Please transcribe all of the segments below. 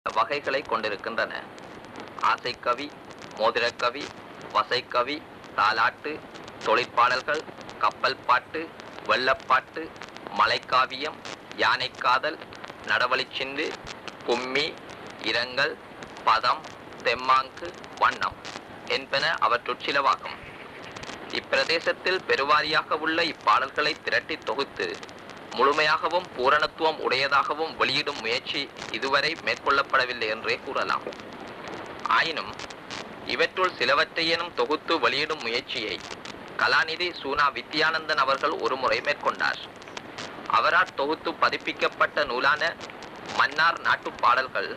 வகைகளை கொண்டிருக்கின்றன. ஆசைக்கவி, மோதிரக்கவி, வசைக்கவி, தாலாட்டு, தொழிற்பாடல்கள், கப்பல் பாட்டு, வெள்ளப்பாட்டு, மலைக்காவியம், யானைக்காதல், நடவழிச்சிந்து, கும்மி, இரங்கல், பதம், தெம்மாங்கு, வண்ணம் என்பன அவற்றுள் சிலவாகும். இப்பிரதேசத்தில் பெருவாரியாக உள்ள இப்பாடல்களை திரட்டி தொகுத்து முழுமையாகவும் பூரணத்துவம் உடையதாகவும் வெளியிடும் முயற்சி இதுவரை மேற்கொள்ளப்படவில்லை என்றே கூறலாம். ஆயினும் இவற்றுள் சிலவற்றையேனும் தொகுத்து வெளியிடும் முயற்சியை கலாநிதி சூனா வித்யானந்தன் அவர்கள் ஒருமுறை மேற்கொண்டார். அவரால் தொகுத்து பதிப்பிக்கப்பட்ட நூலான மன்னார் நாட்டுப் பாடல்கள்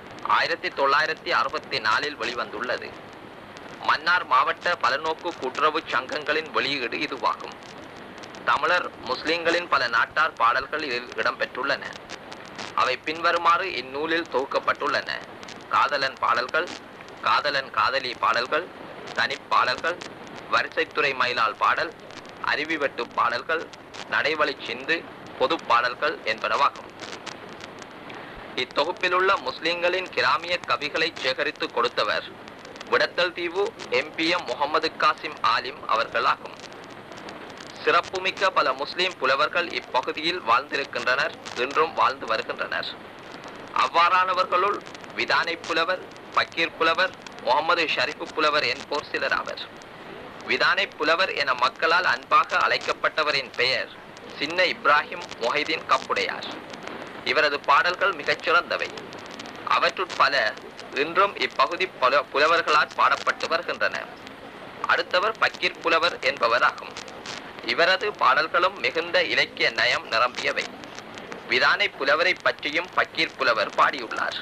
1964 வெளிவந்துள்ளது. மன்னார் மாவட்ட பலநோக்கு கூட்டுறவு சங்கங்களின் வெளியீடு இதுவாகும். தமிழர் முஸ்லிம்களின் பல நாட்டார் பாடல்கள் இதில் இடம்பெற்றுள்ளன. அவை பின்வருமாறு இந்நூலில் தொகுக்கப்பட்டுள்ளன. காதலன் பாடல்கள், காதலன் காதலி பாடல்கள், தனிப்பாடல்கள், வரிசைத்துறை மயிலால் பாடல், அருவிவெட்டு பாடல்கள், நடைவழி சிந்து, பொது பாடல்கள் என்பனவாகும். இத்தொகுப்பில் உள்ள முஸ்லிம்களின் கிராமிய கவிகளை சேகரித்து கொடுத்தவர் விடத்தல் தீவு MPM முகமது காசிம் ஆலிம் அவர்களாகும். சிறப்புமிக்க பல முஸ்லிம் புலவர்கள் இப்பகுதியில் வாழ்ந்திருக்கின்றனர், இன்றும் வாழ்ந்து வருகின்றனர். அவ்வாறானவர்களுள் விதானை புலவர், பக்கீர் புலவர், முகமது ஷரீஃபு புலவர் என்போர் சிலர் ஆவர். விதானை புலவர் என மக்களால் அன்பாக அழைக்கப்பட்டவரின் பெயர் சின்ன இப்ராஹிம் முஹைதீன் கப்புடையார். இவரது பாடல்கள் மிகச்சிறந்தவை. அவற்றுட் பல இன்றும் இப்பகுதி புலவர்களால் பாடப்பட்டு வருகின்றன. அடுத்தவர் பக்கீர் புலவர் என்பவராகும். இவரது பாடல்களும் மிகுந்த இலக்கிய நயம் நிரம்பியவை. விதானை புலவரை பற்றியும் பக்கீர் புலவர் பாடியுள்ளார்.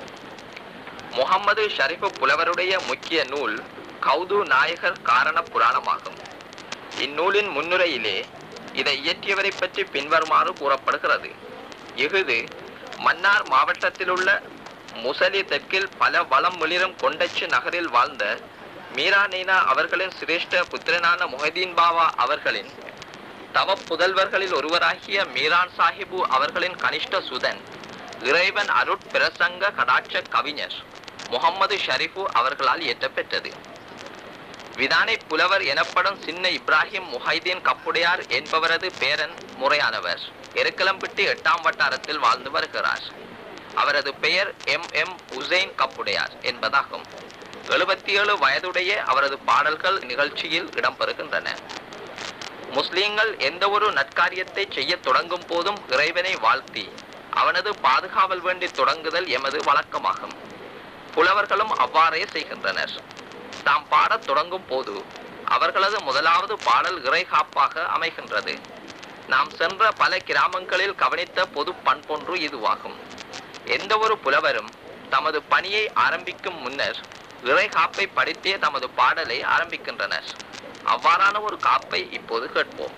முகமது ஷரீஃபு புலவருடைய முக்கிய நூல் கௌது நாயகர் காரண புராணமாகும். இந்நூலின் முன்னுரையிலே இதை இயற்றியவரை பற்றி பின்வருமாறு கூறப்படுகிறது. இஃது மன்னார் மாவட்டத்திலுள்ள முசலி தெற்கில் பல வளம் மிளிரும் கொண்டச்சு நகரில் வாழ்ந்த மீரா நீனா அவர்களின் சிரேஷ்ட புத்திரனான முஹைதீன் பாவா அவர்களின் தவ புதல்வர்களில் ஒருவராகிய மீரான் சாஹிபு அவர்களின் கனிஷ்ட சுதன், இறைவன் அருட் பிரசங்க கடாட்ச கவிஞர் முகமது ஷரீஃபு அவர்களால் இயற்றப்பெற்றது. விதானை புலவர் எனப்படும் சின்ன இப்ராஹிம் முஹைதீன் கப்புடையார் என்பவரது பேரன் முறையானவர் எருக்கலம்பிட்டி 8ஆம் வட்டாரத்தில் வாழ்ந்து வருகிறார். அவரது பெயர் MM உசைன் கப்புடையார் என்பதாகும். 77 வயதுடைய அவரது பாடல்கள் நிகழ்ச்சியில் இடம்பெறுகின்றன. முஸ்லிம்கள் எந்த ஒரு நற்காரியத்தை செய்ய தொடங்கும் போதும் இறைவனை வாழ்த்தி அவனது பாதுகாவல் வேண்டி தொடங்குதல் எமது வழக்கமாகும். புலவர்களும் அவ்வாறே செய்கின்றனர். தாம் பாடத் தொடங்கும் போது அவர்களது முதலாவது பாடல் இறைகாப்பாக அமைகின்றது. நாம் சென்ற பல கிராமங்களில் கவனித்த பொது பண்பொன்று இதுவாகும். எந்த ஒரு புலவரும் தமது பணியை ஆரம்பிக்கும் முன்னர் இறை காப்பை படித்தே தமது பாடலை ஆரம்பிக்கின்றனர். அவ்வாறான ஒரு காப்பை இப்போது கேட்போம்.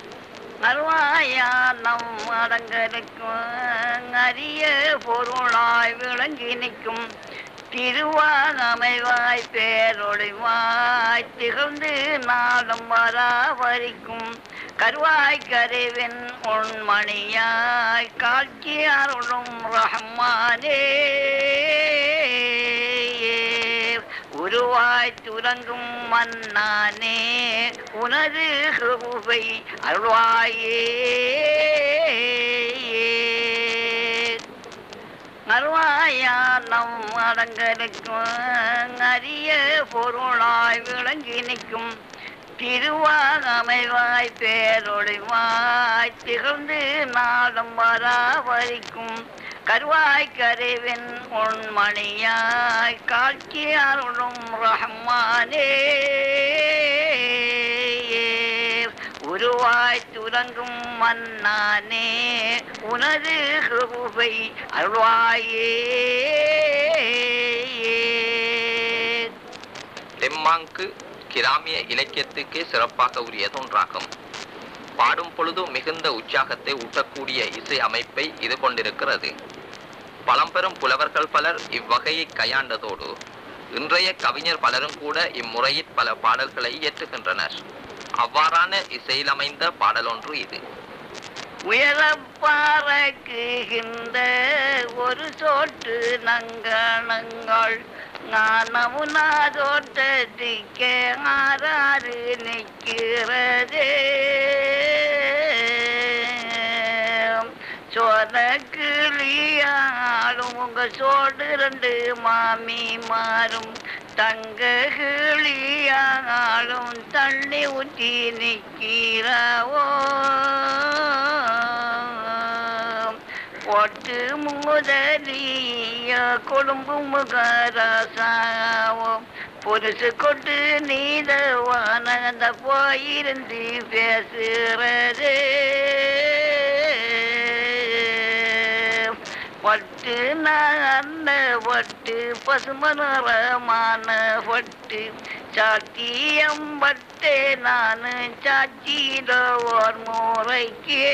நம் அடங்கலுக்கும் அரிய பொருளாய் விளங்கி நிற்கும் திருவாகமைவாய் பேரொழிவாய் திகழ்ந்து நாளும் வராவரிக்கும் கருவாய் கருவின் உண்மணியாய் காட்சி அருளும் ரஹ்மானே உருவாய் துறங்கும் மன்னானே உனது ஹுபை அருள்வாயே அருவாயா நம் அடங்கலுக்கும் அரிய பொருளாய் விளங்கி நிற்கும் திருவாகமைவாய் பேரொழிவாய் திகழ்ந்து நாளும் வராவரிக்கும் கருவாய் கருவின் உண்மணியாய் காட்சி அருளும் ரஹ்மானே உருவாய் துறங்கும் மன்னானே உனது ஹுபை அருள்வாயே. தெம்மாங்கு கிராமிய இலக்கியத்துக்கு சிறப்பாக உரியதொன்றாகும். பாடும் பொழுது மிகுந்த உற்சாகத்தை ஊட்டக்கூடிய இசை அமைப்பை இது கொண்டிருக்கிறது. பழம்பெரும் புலவர்கள் பலர் இவ்வகையை கையாண்டதோடு இன்றைய கவிஞர் பலரும் கூட இம்முறையில் பல பாடல்களை இயற்றுகின்றனர். அவ்வாறான இசையில் அமைந்த பாடலொன்று இது. உயரப்பாறக்குகின்ற ஒரு சோட்டு நங்கணங்கள் ஞானமுனாதோட்டத்திற்கே ஆறாறு நிற்கிறதே சோத கிளியாலும் உங்க சோடு ரெண்டு மாமி மாறும் தங்க கிளியாலும் தண்ணி ஊற்றி நிற்கிறாவோ பொட்டு முதலிய கொழும்பு முகராசாவோ பொருசு கொட்டு நீதவானந்த போயிருந்து பேசுறதே பட்டு நல்ல பட்டு பசுமனரமான பட்டு சாத்தியம் பட்டே நான் சாட்சியில ஓர் முறைக்கே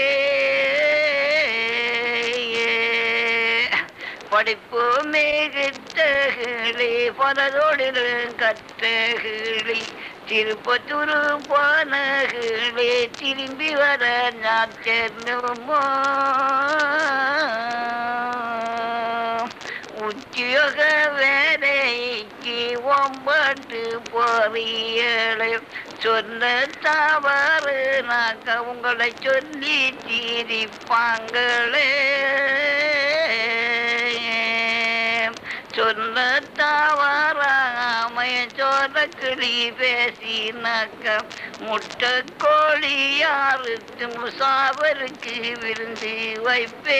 படிப்பு மிகுத்தகிளி பலதோடு கத்தகிளி திருப்பத்தூரு போனகிளி திரும்பி வர நாச்சனுமோ உத்தியோக வேலைக்கு ஒம்பட்டு பொறியலை சொன்ன தவறு நாக்க உங்களை சொல்லி தீரிப்பாங்களே சொன்ன தவறாமைய சோர கிளி பேசினாக்க முட்டை கோழி யாருக்கு முசாவருக்கு விருந்து வைப்பே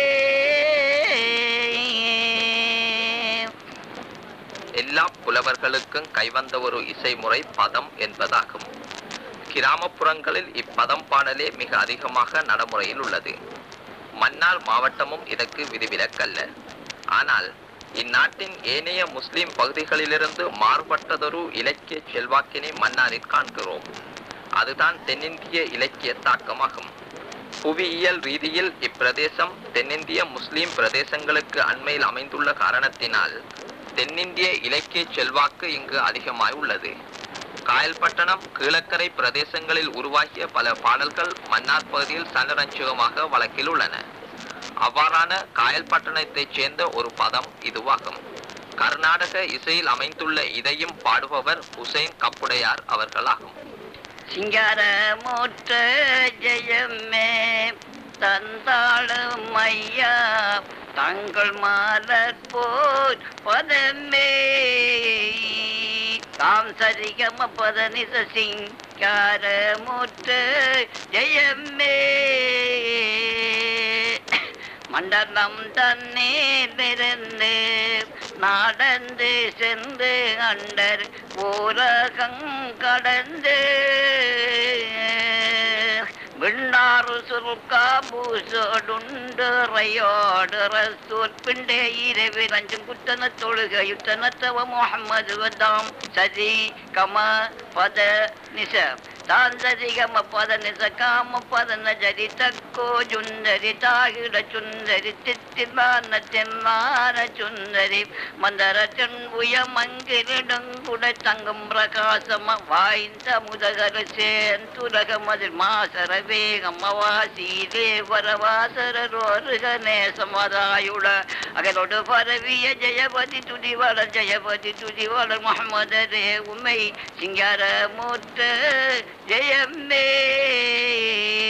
எல்லா புலவர்களுக்கும் கைவந்த ஒரு இசைமுறை பதம் என்பதாகும். கிராமப்புறங்களில் இப்பதம் பாடலே மிக அதிகமாக நடைமுறையில் உள்ளது. மன்னார் மாவட்டமும் இதற்கு விதிவிலக்கல்ல. ஆனால் இந்நாட்டின் ஏனைய முஸ்லிம் பகுதிகளிலிருந்து மாறுபட்டதொரு இலக்கிய செல்வாக்கினை மன்னாரில் காண்கிறோம். அதுதான் தென்னிந்திய இலக்கிய தாக்கமாகும். புவியியல் ரீதியில் இப்பிரதேசம் தென்னிந்திய முஸ்லிம் பிரதேசங்களுக்கு அண்மையில் அமைந்துள்ள காரணத்தினால் தென்னிந்திய இலக்கிய செல்வாக்கு இங்கு அதிகமாய் உள்ளது. காயல்பட்டணம் கீழக்கரை பிரதேசங்களில் உருவாகிய பல பாடல்கள் மன்னார் பகுதியில் சனரஞ்சகமாக வழக்கில் உள்ளன. அவ்வாறான காயல்பட்டணத்தைச் சேர்ந்த ஒரு பதம் இதுவாகும். கர்நாடக இசையில் அமைந்துள்ள இதையும் பாடுபவர் ஹுசைன் கப்புடையார் அவர்களாகும். சிங்கார மூட்ட ஜெயமே தந்தாளும் ஐயா தங்கள் மாலர் போர் பதமே தாம் சரிகம பதனிச சிங்கார மூட்ட ஜெயமே மண்டலம் தன்னீரிருந்து நடந்து சென்று அண்டர் ஊரகம் கடந்து விண்ணாறு சுருக்கா பூசோடுண்டுரையோடு ரசூல் பிண்டே இரவில் அஞ்சும் குத்தன தொழுக யுத்தனத்தவ முகமது வதாம் சதி கம பத நிச தான் சதி கம பத நிச காம பத நஜரி தக்கோ ஜுந்தரி தாகிட சுந்தரி தித்திலான தென்னான சுந்தரி மந்தர தென்புய மங்கிரிடங்குட தங்கும் பிரகாசம வாய்ந்த முதகர சேந்துலக மதில் மாசர வேகம் அவாசீதே வரவாசரோருக நேசமதாயுட அகலோடு பரவிய ஜெயபதி துதிவளர் முகமதரே உமை சிங்கார மூத்த ஜெயமே